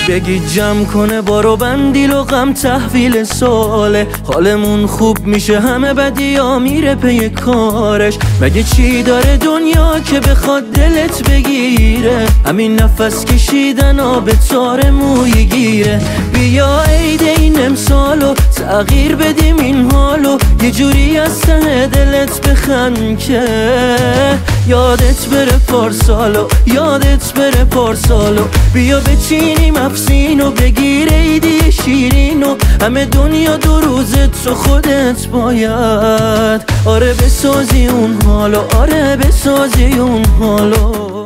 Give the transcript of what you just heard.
بگی جمع کنه بارو بندیل و غم تحویل ساله. حالمون خوب میشه همه بدیا میره پی کارش. مگه چی داره دنیا که بخواد دلت بگیره؟ همین نفس کشیدن آب تار موی گیره. بیا عید این امسالو تغییر بدیم این حالو، یه جوری از ته دلت بخند که یادت بره پارسالو، یادت بره پارسالو. بیا بچینیم افسینو بگیر عیدی شیرینو، همه دنیا دو روزت تو خودت باید آره بسازی اون حالو، آره بسازی اون حالو.